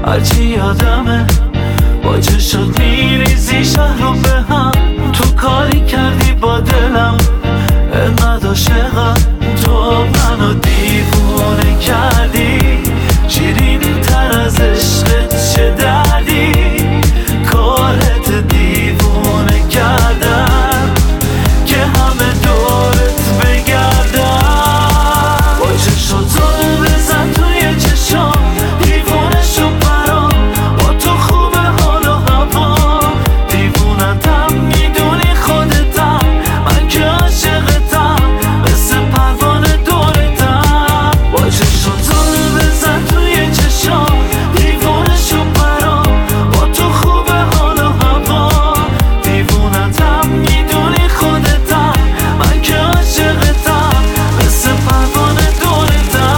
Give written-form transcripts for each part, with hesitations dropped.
هرچی یادمه با چه شد میریزی شهر رو به هم. تو کاری کردی با دلم انقدر عاشقم، تو منو دیوونه کردی. شیرینی تر از عشقت چه دردی، کارت دیوونه کردن که همه دورت بگردن. با چشات زل بزن توی چشام، دیوونه شو برام. با تو خوبه حال و هوا، دیوونتم میدونی خودتم. من که عاشقتم مثل پروانه دورتم. با چشات زل بزن توی چشام، دیوونه شو برام. با تو خوبه حال و هوا، دیوونتم میدونی خودتم. من که عاشقتم مثل پروانه دورتم.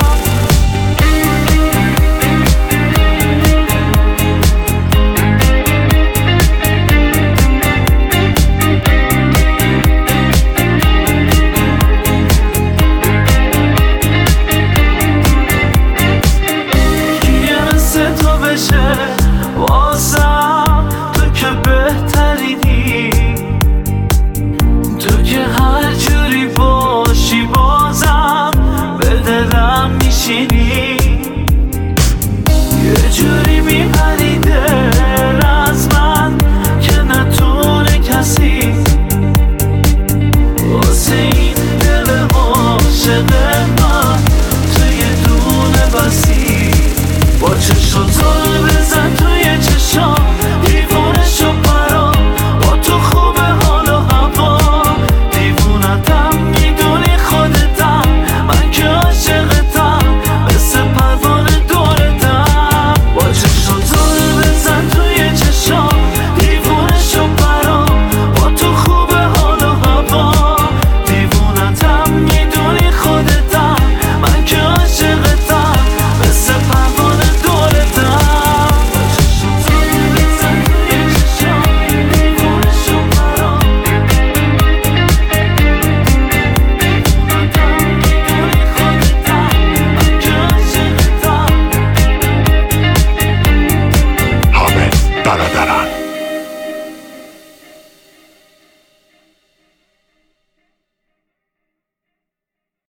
کیه مثل تو بشه واسم، تو که بهترینی. تو که هر جوری باشی بازم به دلم میشینی. یه جوری میبری دل از من که نتونه کسی واسه این دل عاشق من تو یه دونه بسی. با چشات